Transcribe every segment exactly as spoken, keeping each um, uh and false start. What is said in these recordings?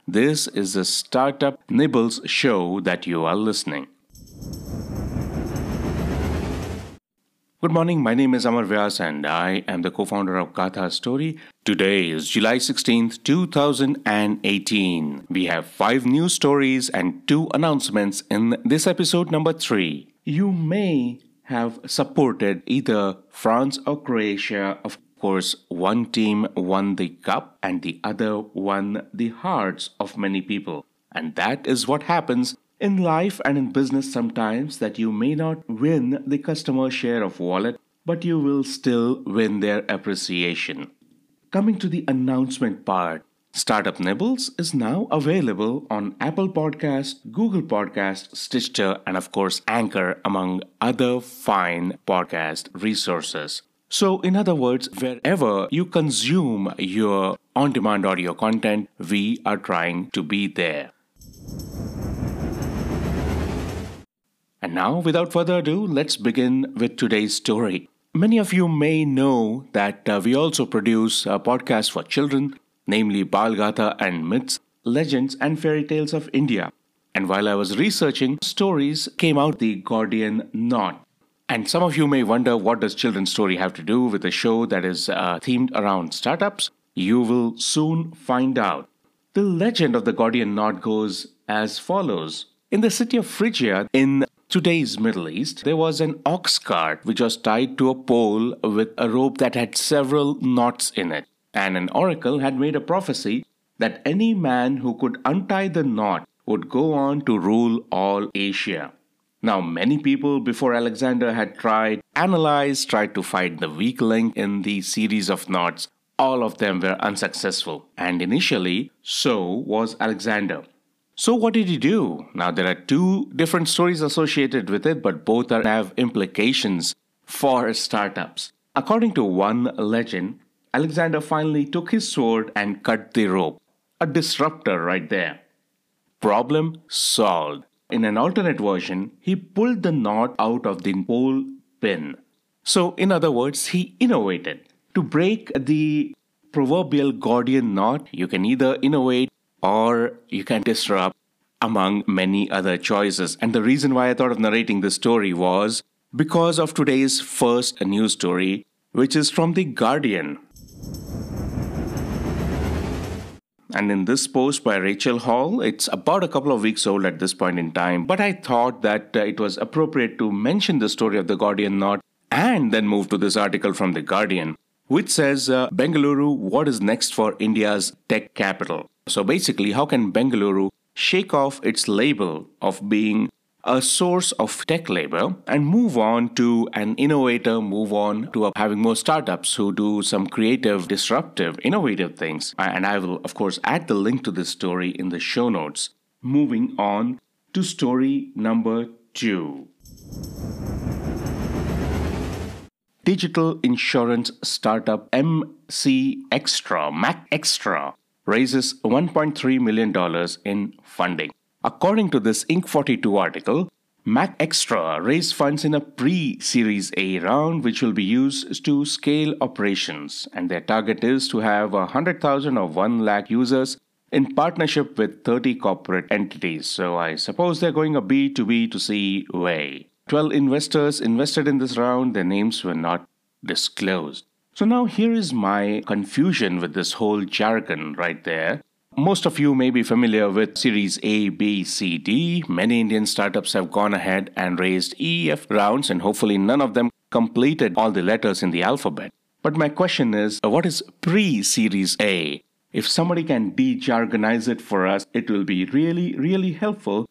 This is the Startup Nibbles show that you are listening. Good morning, my name is Amar Vyas and I am the co-founder of Gatha Story. Today is July sixteenth, two thousand eighteen. We have five news stories and two announcements in this episode number three. You may have supported either France or Croatia. Of course, one team won the cup and the other won the hearts of many people. And that is what happens in life and in business sometimes, that you may not win the customer share of wallet, but you will still win their appreciation. Coming to the announcement part, Startup Nibbles is now available on Apple Podcast, Google Podcast, Stitcher, and of course Anchor, among other fine podcast resources. So in other words, wherever you consume your on-demand audio content, we are trying to be there. And now, without further ado, let's begin with today's story. Many of you may know that uh, we also produce a podcast for children, namely Balgatha and Myths, Legends and Fairy Tales of India. And while I was researching, stories came out the Gordian knot. And some of you may wonder, what does children's story have to do with a show that is uh, themed around startups? You will soon find out. The legend of the Gordian knot goes as follows. In the city of Phrygia, in today's Middle East, there was an ox cart which was tied to a pole with a rope that had several knots in it. And an oracle had made a prophecy that any man who could untie the knot would go on to rule all Asia. Now, many people before Alexander had tried, analyzed, tried to find the weak link in the series of knots. All of them were unsuccessful. And initially, so was Alexander. So what did he do? Now, there are two different stories associated with it, but both are, have implications for startups. According to one legend, Alexander finally took his sword and cut the rope. A disruptor right there. Problem solved. In an alternate version, he pulled the knot out of the pole pin. So, in other words, he innovated. To break the proverbial Gordian knot, you can either innovate or you can disrupt, among many other choices. And the reason why I thought of narrating this story was because of today's first news story, which is from The Guardian. And in this post by Rachel Hall, it's about a couple of weeks old at this point in time, but I thought that uh, it was appropriate to mention the story of the Gordian knot and then move to this article from The Guardian, which says, uh, Bengaluru, what is next for India's tech capital? So basically, how can Bengaluru shake off its label of being a source of tech labor and move on to an innovator, move on to having more startups who do some creative, disruptive, innovative things. And I will, of course, add the link to this story in the show notes. Moving on to story number two. Digital insurance startup M C Extra, Mac Extra, raises one point three million dollars in funding. According to this Inc forty-two article, Mac Extra raised funds in a pre-Series A round which will be used to scale operations, and their target is to have one hundred thousand or one lakh users in partnership with thirty corporate entities. So I suppose they're going a B to B to C way. twelve investors invested in this round. Their names were not disclosed. So now here is my confusion with this whole jargon right there. Most of you may be familiar with Series A, B, C, D. Many Indian startups have gone ahead and raised E, F rounds, and hopefully none of them completed all the letters in the alphabet. But my question is, what is pre-Series A? If somebody can de-jargonize it for us, it will be really, really helpful.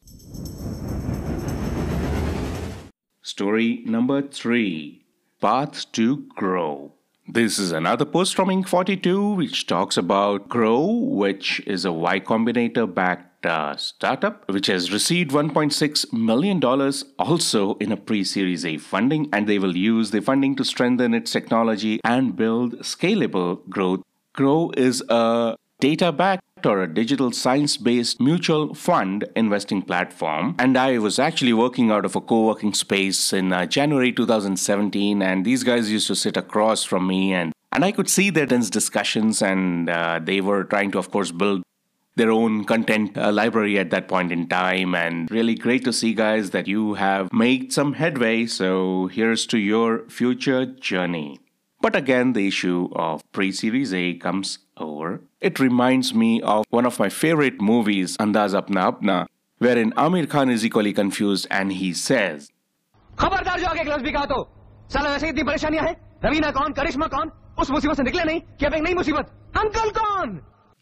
Story number three. Path to Grow. This is another post from Inc forty-two which talks about Grow, which is a Y Combinator-backed uh, startup which has received one point six million dollars also in a pre-Series A funding, and they will use the funding to strengthen its technology and build scalable growth. Grow is a data-backed or a digital science-based mutual fund investing platform, and I was actually working out of a co-working space in uh, January two thousand seventeen, and these guys used to sit across from me, and and I could see their dense discussions, and uh, they were trying to, of course, build their own content uh, library at that point in time. And really great to see, guys, that you have made some headway. So here's to your future journey. But again, the issue of pre-series A comes over. It reminds me of one of my favorite movies, Andaz Apna Apna, wherein Amir Khan is equally confused and he says, खबरदार जो आगे gloves भी कहा तो साला वैसे इतनी परेशानियां हैं रवीना कौन करिश्मा कौन उस मुसीबत से निकले नहीं कि अब एक नई मुसीबत अंकल कौन.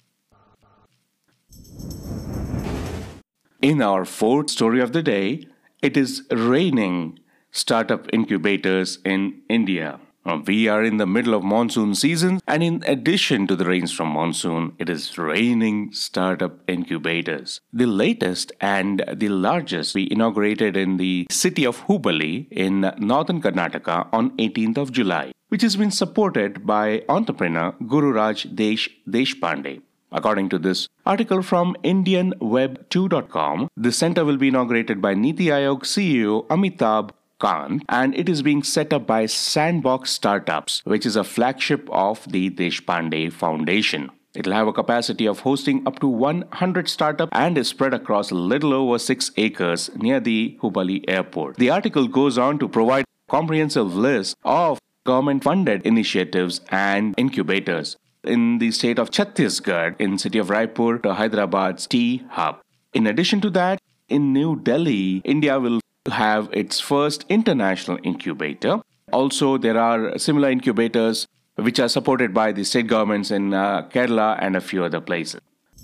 In our fourth story of the day, it is raining startup incubators in India. Uh, We are in the middle of monsoon season, and in addition to the rains from monsoon, it is raining startup incubators. The latest and the largest we inaugurated in the city of Hubballi in northern Karnataka on eighteenth of July, which has been supported by entrepreneur Gururaj Desh Deshpande. According to this article from Indian Web two dot com, the center will be inaugurated by Niti Aayog C E O Amitabh Khan, and it is being set up by Sandbox Startups, which is a flagship of the Deshpande Foundation. It will have a capacity of hosting up to one hundred startups and is spread across a little over six acres near the Hubballi airport. The article goes on to provide a comprehensive list of government-funded initiatives and incubators in the state of Chhattisgarh, in city of Raipur, to Hyderabad's Tea Hub. In addition to that, in New Delhi, India will have its first international incubator. Also, there are similar incubators which are supported by the state governments in uh, Kerala and a few other places.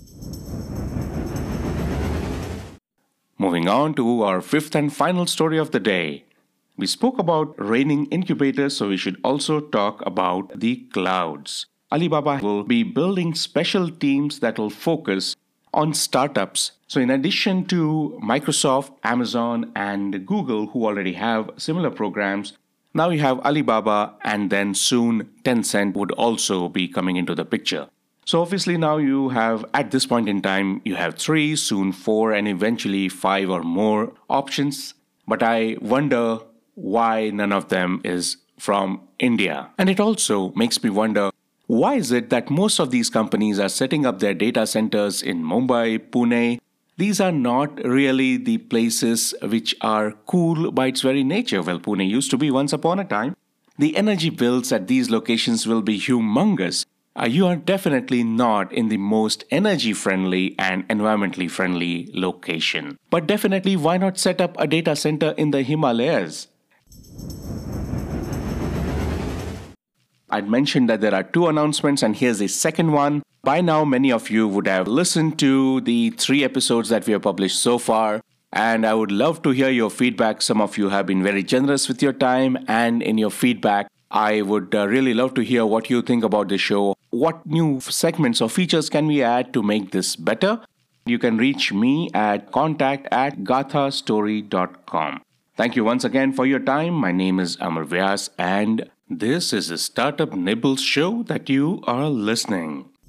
Moving on to our fifth and final story of the day. We spoke about raining incubators, so we should also talk about the clouds. Alibaba will be building special teams that will focus on startups. So in addition to Microsoft, Amazon, and Google, who already have similar programs, now you have Alibaba, and then soon Tencent would also be coming into the picture. So obviously now you have, at this point in time, you have three, soon four, and eventually five or more options. But I wonder why none of them is from India. And it also makes me wonder, why is it that most of these companies are setting up their data centers in Mumbai, Pune? These are not really the places which are cool by its very nature. Well, Pune used to be once upon a time. The energy bills at these locations will be humongous. Uh, you are definitely not in the most energy-friendly and environmentally friendly location. But definitely, why not set up a data center in the Himalayas? I'd mentioned that there are two announcements, and here's the second one. By now, many of you would have listened to the three episodes that we have published so far, and I would love to hear your feedback. Some of you have been very generous with your time and in your feedback. I would uh, really love to hear what you think about the show. What new segments or features can we add to make this better? You can reach me at contact at gatha story dot com. Thank you once again for your time. My name is Amar Vyas, and this is a Startup Nibbles show that you are listening.